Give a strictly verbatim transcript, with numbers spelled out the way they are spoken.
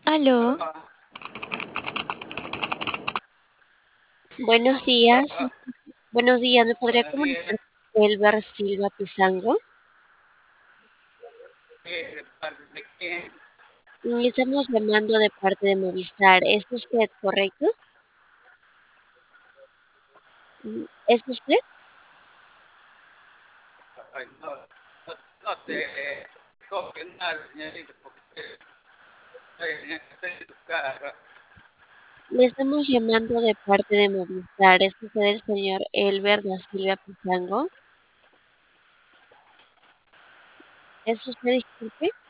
Aló, Buenos días, buenos días, ¿me podría comunicar con Elber Silva Pizango? Le estamos llamando de parte de Movistar, ¿es usted correcto? Mm, ¿Es usted? Ay, no, no, no te coges nada, señorita, porque estoy, estoy en tu casa. Le estamos llamando de parte de Movistar, ¿es usted el señor Elber da Silva Pizango? ¿Es usted, disculpe?